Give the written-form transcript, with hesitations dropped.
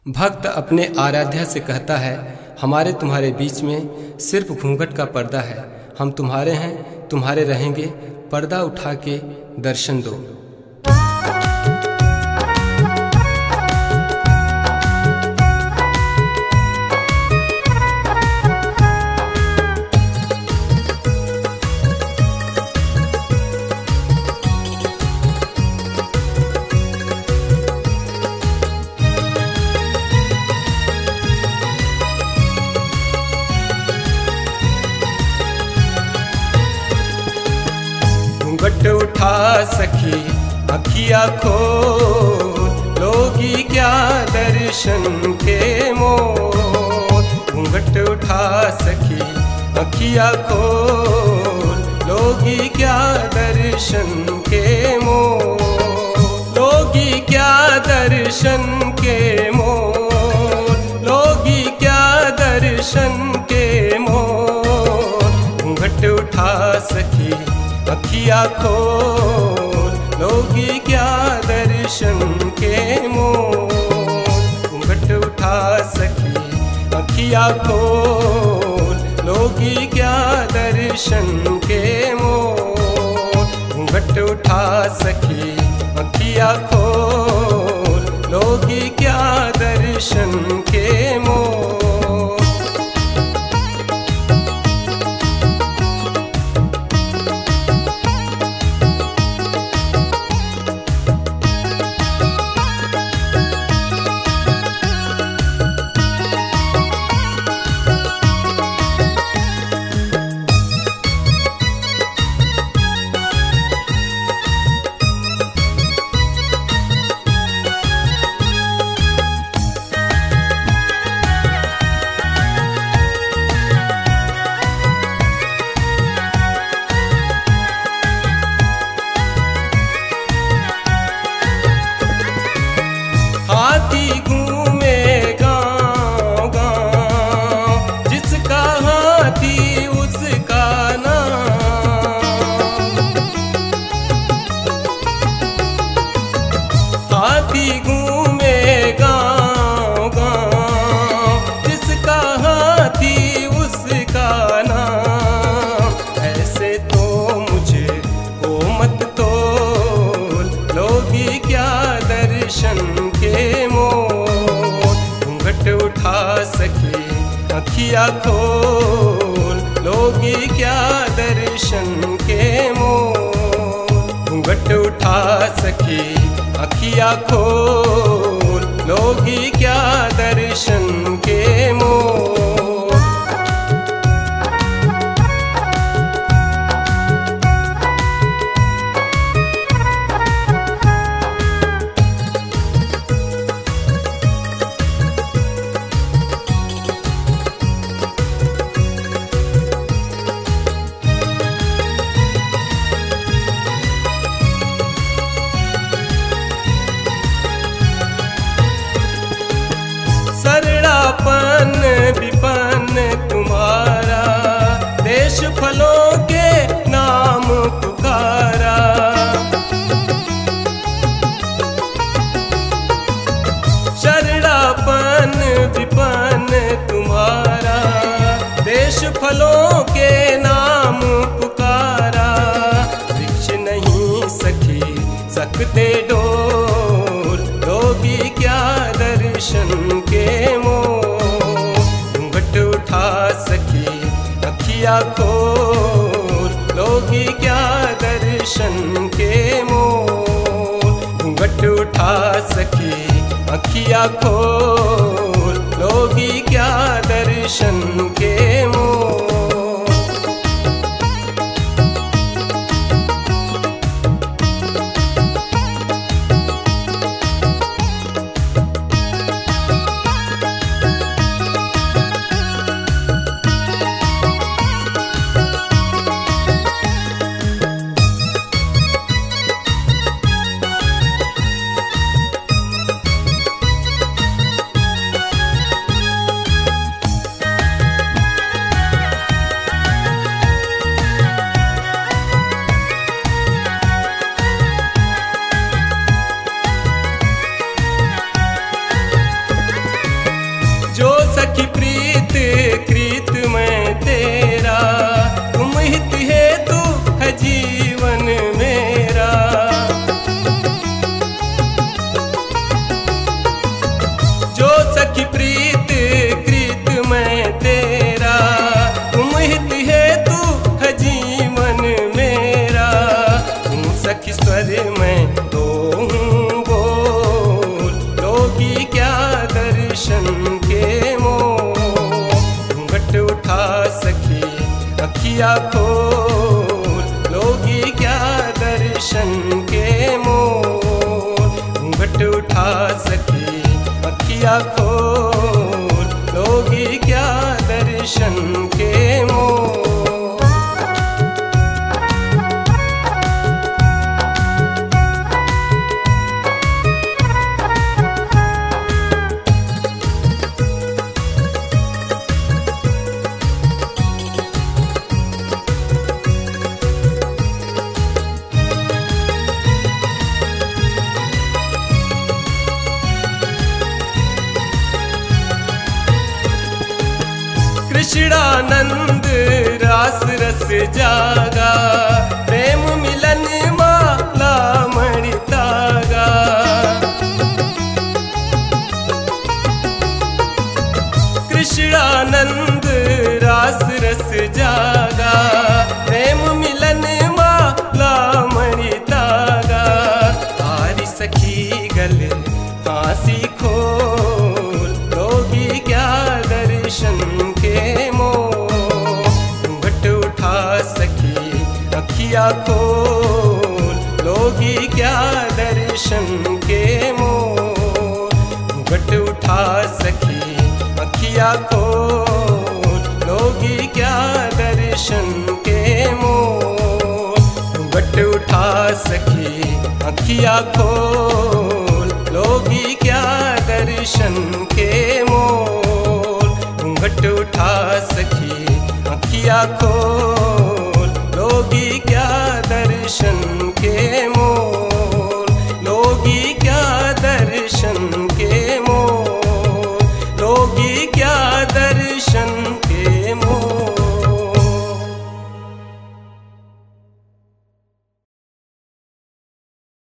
भक्त अपने आराध्या से कहता है, हमारे तुम्हारे बीच में सिर्फ घूंघट का पर्दा है। हम तुम्हारे हैं, तुम्हारे रहेंगे, पर्दा उठा के दर्शन दो। घूंघट उठा सखी अखिया खोल, लोगी क्या दर्शन के मोल। घूंघट उठा सखी अखिया खोल, लोगी क्या दर्शन के मोल। लोगी क्या दर्शन के मोल, लोगी क्या दर्शन के मोल। घूंघट उठा सखी अखिया खोल, लोगी क्या दर्शन के मोल। घूंघट उठा सखी अखिया खोल, लोगी क्या दर्शन के मोल। घूंघट उठा सखी अखिया खोल, लोगी क्या दर्शन के मोल। हाथी घूमे गाँव गाँव, जिसका हाथी उसका नाम। हाथी घूमे गाँव गाँव, जिसका हाथी उसका नाम। ऐसे तो मुझे ओ मत तोल, लोगी क्या दर्शन के मोल। घूंघट उठा सके अखिया खोल, लोगी क्या दर्शन के मोल। घूंघट उठा सके अखिया खोल, लोगी क्या दर्शन के मोल। सरड़ापन विपन तुम्हारा, देश फलों के नाम पुकारा। सरड़ापन विपन तुम्हारा, देश फलों के नाम पुकारा। वृक्ष नहीं सखी सकते डोल, लोगी क्या दर्शन के मोल। घूंघट उठा सखी अखिया खोल, लोगी क्या दर्शन के मोल। घूंघट उठा सखी अखिया खोल, लोगी क्या दर्शन के मोल। जो सखी प्रीत कृत मैं तेरा, तुम हित हेतु है जीवन मेरा। जो सखी प्रीत कृत मैं तेरा, तुम हित हेतु है जीवन मेरा। तुम सखी स्वर में तो हूँ बोल, लोगी क्या दर्शन के मोल। घूंघट उठा सखी अखियाँ खोल, लोगी क्या दर्शन के मोल। घूंघट उठा सखी अखियाँ खोल, लोगी क्या दर्शन के मोल। कृष्णानंद रास रस जागा, प्रेम मिलन माला मणि तागा। कृष्णानंद रास रस जागा, प्रेम मिलन माला मणि तागा। तारी सखी गले फांसी खोल, लोगी क्या दर्शन के मोल। घूंघट उठा सखी अखियाँ खोल, लोगी क्या दर्शन के मोल। घूंघट उठा सखी अखियाँ खोल, लोगी क्या दर्शन के मोल। घूंघट उठा सखी अखियाँ खोल, लोगी क्या दर्शन के मोल। घूंघट उठा सखी अखियाँ खोल, लोगी क्या दर्शन के मोल। लोगी क्या दर्शन